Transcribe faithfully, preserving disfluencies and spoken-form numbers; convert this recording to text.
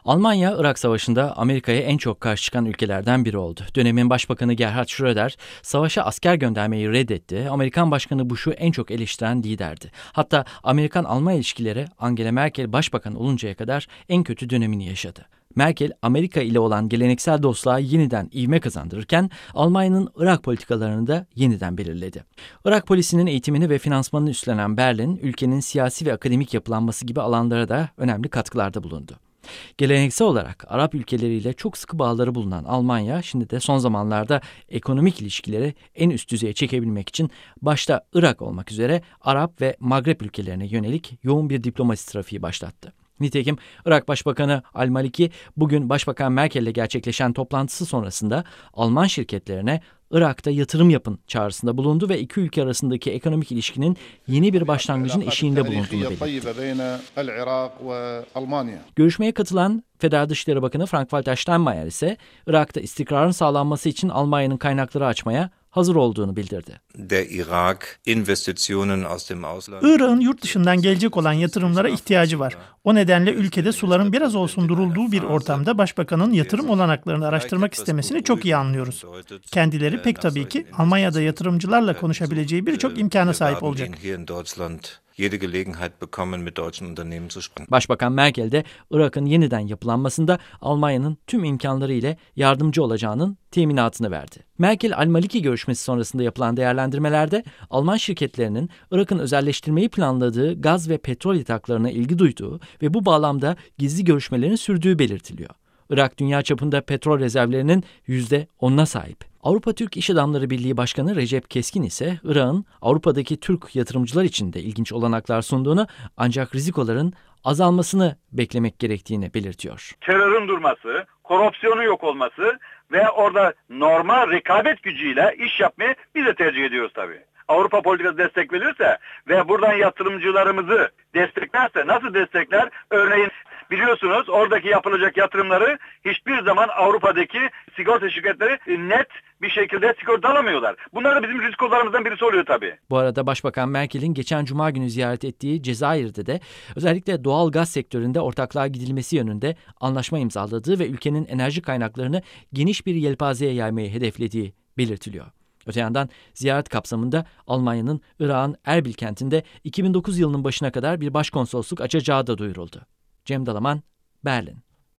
Almanya, Irak Savaşı'nda Amerika'ya en çok karşı çıkan ülkelerden biri oldu. Dönemin Başbakanı Gerhard Schröder, savaşa asker göndermeyi reddetti. Amerikan Başkanı Bush'u en çok eleştiren liderdi. Hatta Amerikan-Alman ilişkileri Angela Merkel başbakan oluncaya kadar en kötü dönemini yaşadı. Merkel, Amerika ile olan geleneksel dostluğa yeniden ivme kazandırırken Almanya'nın Irak politikalarını da yeniden belirledi. Irak polisinin eğitimini ve finansmanını üstlenen Berlin, ülkenin siyasi ve akademik yapılanması gibi alanlara da önemli katkılarda bulundu. Geleneksel olarak Arap ülkeleriyle çok sıkı bağları bulunan Almanya, şimdi de son zamanlarda ekonomik ilişkileri en üst düzeye çekebilmek için başta Irak olmak üzere Arap ve Magreb ülkelerine yönelik yoğun bir diplomasi trafiği başlattı. Nitekim Irak Başbakanı Al-Maliki bugün Başbakan Merkel ile gerçekleşen toplantısı sonrasında Alman şirketlerine Irak'ta yatırım yapın çağrısında bulundu ve iki ülke arasındaki ekonomik ilişkinin yeni bir başlangıcın eşiğinde bulunduğunu belirtti. Görüşmeye katılan Federal Dışişleri Bakanı Frank-Walter Steinmeier ise Irak'ta istikrarın sağlanması için Almanya'nın kaynakları açmaya hazır olduğunu bildirdi. Irak'ın yurt dışından gelecek olan yatırımlara ihtiyacı var. O nedenle ülkede suların biraz olsun durulduğu bir ortamda Başbakanın yatırım olanaklarını araştırmak istemesini çok iyi anlıyoruz. Kendileri pek tabii ki Almanya'da yatırımcılarla konuşabileceği birçok imkana sahip olacak. Başbakan Merkel de Irak'ın yeniden yapılanmasında Almanya'nın tüm imkanları ile yardımcı olacağının teminatını verdi. Merkel Al-Maliki görüşmesi sonrasında yapılan değerlendirmelerde Alman şirketlerinin Irak'ın özelleştirmeyi planladığı gaz ve petrol yataklarına ilgi duyduğu ve bu bağlamda gizli görüşmelerin sürdüğü belirtiliyor. Irak dünya çapında petrol rezervlerinin yüzde onuna sahip. Avrupa Türk İş Adamları Birliği Başkanı Recep Keskin ise Irak'ın Avrupa'daki Türk yatırımcılar için de ilginç olanaklar sunduğunu ancak rizikoların azalmasını beklemek gerektiğini belirtiyor. Terörün durması, korupsiyonun yok olması ve orada normal rekabet gücüyle iş yapmayı biz de tercih ediyoruz tabii. Avrupa politikası destek verirse ve buradan yatırımcılarımızı desteklerse nasıl destekler? Örneğin biliyorsunuz oradaki yapılacak yatırımları hiçbir zaman Avrupa'daki sigorta şirketleri net bir şekilde sigorta alamıyorlar. Bunlar da bizim riskolarımızdan birisi oluyor tabii. Bu arada Başbakan Merkel'in geçen Cuma günü ziyaret ettiği Cezayir'de de özellikle doğal gaz sektöründe ortaklığa gidilmesi yönünde anlaşma imzaladığı ve ülkenin enerji kaynaklarını geniş bir yelpazeye yaymayı hedeflediği belirtiliyor. Öte yandan ziyaret kapsamında Almanya'nın Irak'ın Erbil kentinde iki bin dokuz yılının başına kadar bir başkonsolosluk açacağı da duyuruldu. Cem Dalaman, Berlin.